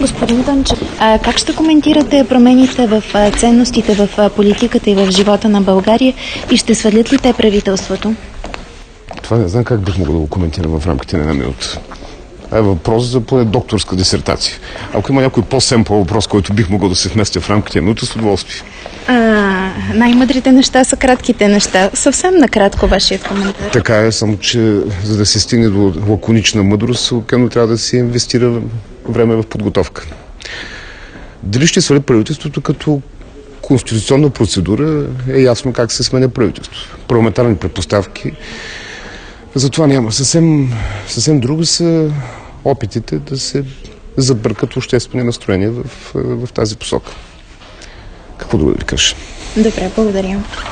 Господин Дончев, как ще коментирате промените в ценностите в политиката и в живота на България и ще свалят ли те правителството? Това не знам как бих могъл да го коментирам в рамките на една минута. Това е въпрос за поне докторска дисертация. Ако има някой по-семпъл въпрос, който бих могъл да се вместя в рамките на минута, с удоволствие. Най-мъдрите неща са кратките неща. Съвсем накратко вашият коментар. Така е, само че за да се стигне до лаконична мъдрост, обикновено трябва да се инвестира време в подготовка. Дали ще свали правителството като конституционна процедура, е ясно как се сменя правителство. Парламентарни предпоставки. Затова няма. Съвсем друго са опитите да се забъркат обществени настроения в тази посока. Какво да ви кажа? Добре, благодаря.